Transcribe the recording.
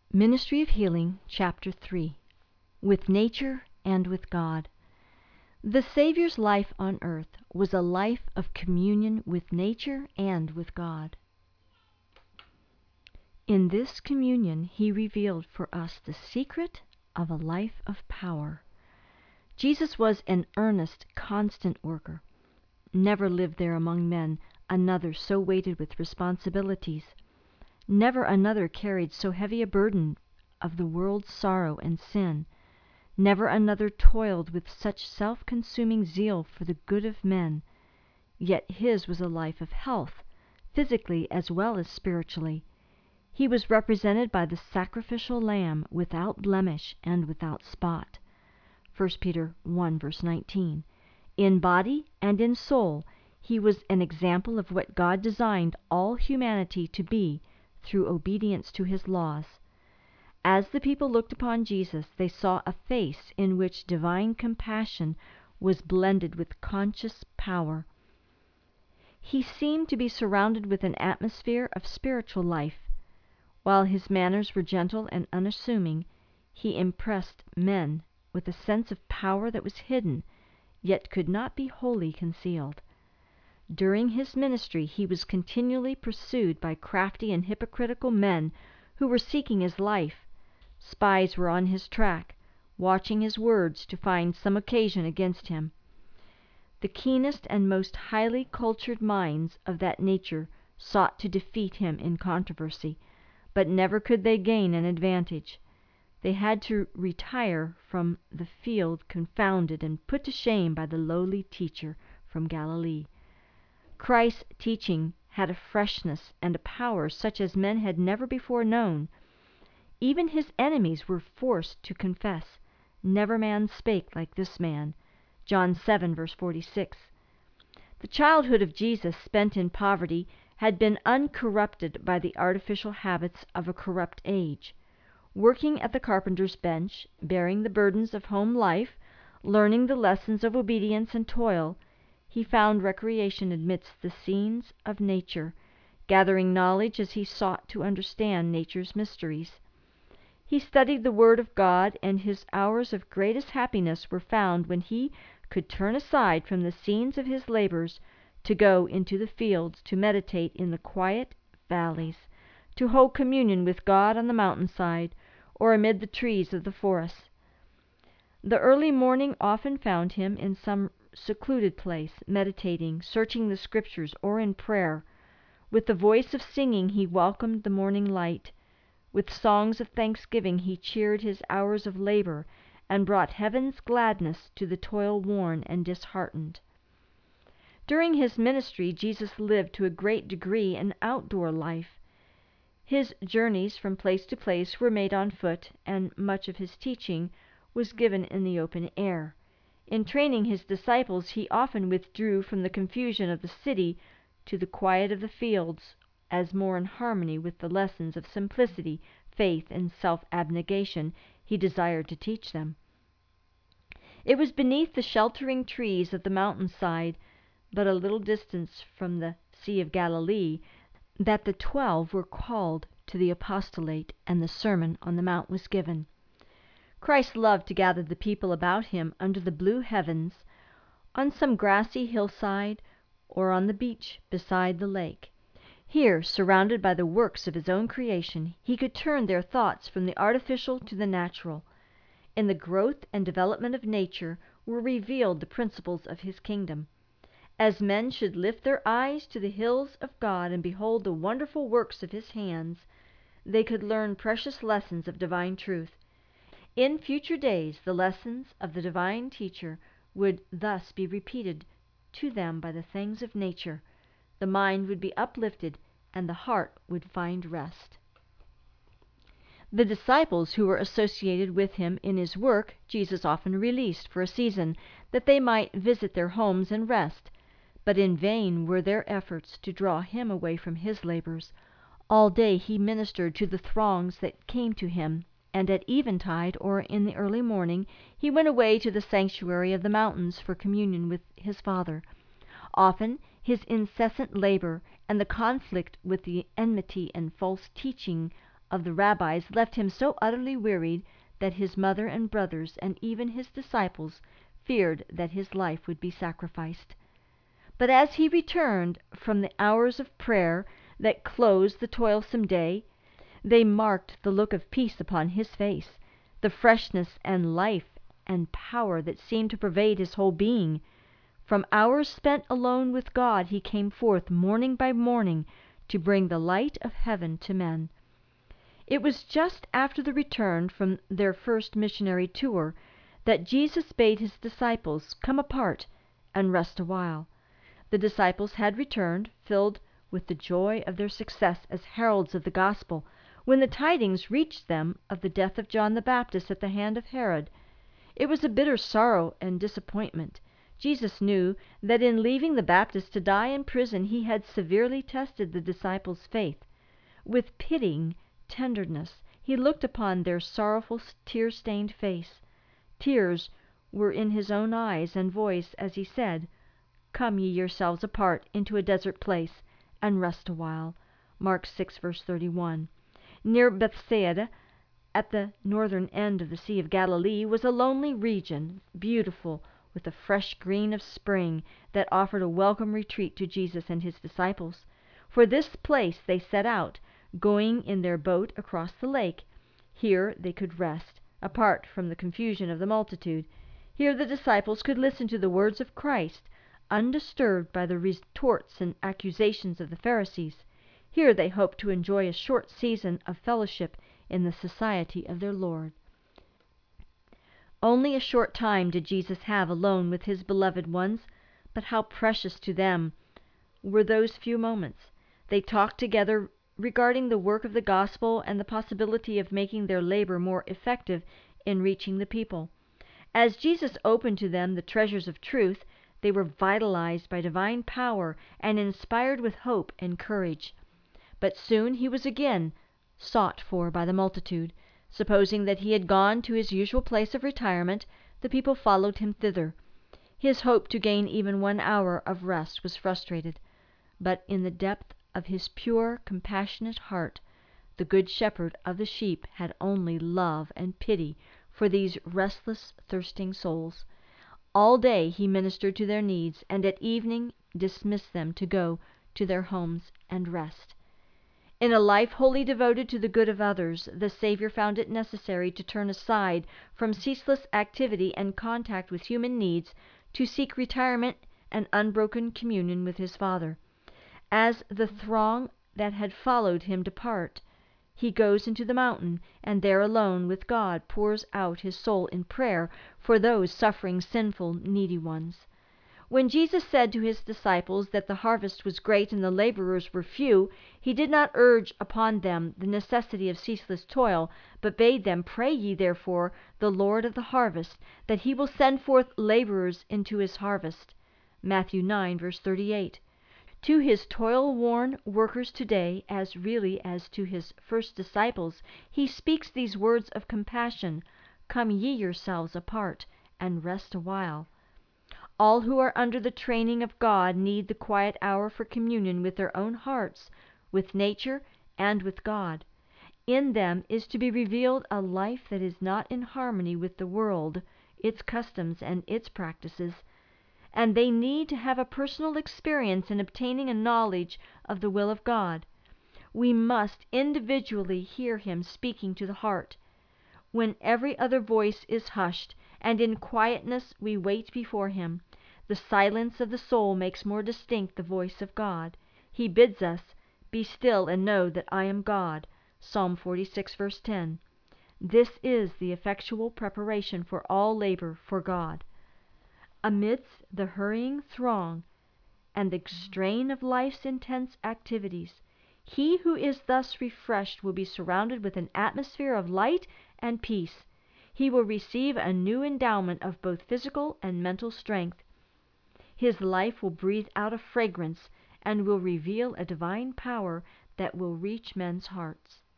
Ministry of Healing, Chapter 3. With Nature and with God. The Savior's life on earth was a life of communion with nature and with God. In this communion, he revealed for us the secret of a life of power. Jesus was an earnest, constant worker. Never lived there among men another so weighted with responsibilities. Never another carried so heavy a burden of the world's sorrow and sin. Never another toiled with such self-consuming zeal for the good of men. Yet his was a life of health, physically as well as spiritually. He was represented by the sacrificial lamb without blemish and without spot. 1 Peter 1 verse 19. In body and in soul, he was an example of what God designed all humanity to be through obedience to his laws. As the people looked upon Jesus, they saw a face in which divine compassion was blended with conscious power. He seemed to be surrounded with an atmosphere of spiritual life. While his manners were gentle and unassuming, he impressed men with a sense of power that was hidden, yet could not be wholly concealed. During his ministry, he was continually pursued by crafty and hypocritical men who were seeking his life. Spies were on his track, watching his words to find some occasion against him. The keenest and most highly cultured minds of that nature sought to defeat him in controversy, but never could they gain an advantage. They had to retire from the field confounded and put to shame by the lowly teacher from Galilee. Christ's teaching had a freshness and a power such as men had never before known. Even his enemies were forced to confess, "Never man spake like this man." John 7 verse 46. The childhood of Jesus, spent in poverty, had been uncorrupted by the artificial habits of a corrupt age. Working at the carpenter's bench, bearing the burdens of home life, learning the lessons of obedience and toil, he found recreation amidst the scenes of nature, gathering knowledge as he sought to understand nature's mysteries. He studied the Word of God, and his hours of greatest happiness were found when he could turn aside from the scenes of his labors to go into the fields to meditate in the quiet valleys, to hold communion with God on the mountainside, or amid the trees of the forest. The early morning often found him in some secluded place, meditating, searching the Scriptures, or in prayer. With the voice of singing he welcomed the morning light. With songs of thanksgiving he cheered his hours of labor, and brought heaven's gladness to the toil-worn and disheartened. During his ministry, Jesus lived to a great degree an outdoor life. His journeys from place to place were made on foot, and much of his teaching was given in the open air. In training his disciples, he often withdrew from the confusion of the city to the quiet of the fields, as more in harmony with the lessons of simplicity, faith, and self-abnegation he desired to teach them. It was beneath the sheltering trees of the mountainside, but a little distance from the Sea of Galilee, that the 12 were called to the apostolate, and the Sermon on the Mount was given. Christ loved to gather the people about him under the blue heavens, on some grassy hillside, or on the beach beside the lake. Here, surrounded by the works of his own creation, he could turn their thoughts from the artificial to the natural. In the growth and development of nature were revealed the principles of his kingdom. As men should lift their eyes to the hills of God and behold the wonderful works of his hands, they could learn precious lessons of divine truth. In future days, the lessons of the divine teacher would thus be repeated to them by the things of nature. The mind would be uplifted, and the heart would find rest. The disciples who were associated with him in his work, Jesus often released for a season, that they might visit their homes and rest. But in vain were their efforts to draw him away from his labors. All day he ministered to the throngs that came to him, and at eventide or in the early morning he went away to the sanctuary of the mountains for communion with his Father. Often his incessant labor and the conflict with the enmity and false teaching of the rabbis left him so utterly wearied that his mother and brothers and even his disciples feared that his life would be sacrificed. But as he returned from the hours of prayer that closed the toilsome day, they marked the look of peace upon his face, the freshness and life and power that seemed to pervade his whole being. From hours spent alone with God he came forth morning by morning to bring the light of heaven to men. It was just after the return from their first missionary tour that Jesus bade his disciples come apart and rest a while. The disciples had returned, filled with the joy of their success as heralds of the gospel, when the tidings reached them of the death of John the Baptist at the hand of Herod. It was a bitter sorrow and disappointment. Jesus knew that in leaving the Baptist to die in prison he had severely tested the disciples' faith. With pitying tenderness he looked upon their sorrowful, tear-stained face. Tears were in his own eyes and voice as he said, "Come ye yourselves apart into a desert place, and rest a while." Mark 6, verse 31. Near Bethsaida, at the northern end of the Sea of Galilee, was a lonely region, beautiful with the fresh green of spring, that offered a welcome retreat to Jesus and his disciples. For this place they set out, going in their boat across the lake. Here they could rest, apart from the confusion of the multitude. Here the disciples could listen to the words of Christ, undisturbed by the retorts and accusations of the Pharisees. Here they hoped to enjoy a short season of fellowship in the society of their Lord. Only a short time did Jesus have alone with his beloved ones, but how precious to them were those few moments. They talked together regarding the work of the gospel and the possibility of making their labor more effective in reaching the people. As Jesus opened to them the treasures of truth, they were vitalized by divine power and inspired with hope and courage. But soon he was again sought for by the multitude. Supposing that he had gone to his usual place of retirement, the people followed him thither. His hope to gain even 1 hour of rest was frustrated. But in the depth of his pure, compassionate heart, the Good Shepherd of the sheep had only love and pity for these restless, thirsting souls. All day he ministered to their needs, and at evening dismissed them to go to their homes and rest. In a life wholly devoted to the good of others, the Savior found it necessary to turn aside from ceaseless activity and contact with human needs to seek retirement and unbroken communion with his Father. As the throng that had followed him depart, he goes into the mountain, and there alone with God pours out his soul in prayer for those suffering, sinful, needy ones. When Jesus said to his disciples that the harvest was great and the laborers were few, he did not urge upon them the necessity of ceaseless toil, but bade them, "Pray ye therefore the Lord of the harvest, that he will send forth laborers into his harvest." Matthew 9, verse 38. To his toil-worn workers today, as really as to his first disciples, he speaks these words of compassion, "Come ye yourselves apart, and rest a while." All who are under the training of God need the quiet hour for communion with their own hearts, with nature, and with God. In them is to be revealed a life that is not in harmony with the world, its customs, and its practices, and they need to have a personal experience in obtaining a knowledge of the will of God. We must individually hear him speaking to the heart. When every other voice is hushed, and in quietness we wait before him, the silence of the soul makes more distinct the voice of God. He bids us, "Be still and know that I am God." Psalm 46, verse 10. This is the effectual preparation for all labor for God. Amidst the hurrying throng and the strain of life's intense activities, he who is thus refreshed will be surrounded with an atmosphere of light and peace. He will receive a new endowment of both physical and mental strength. His life will breathe out a fragrance and will reveal a divine power that will reach men's hearts.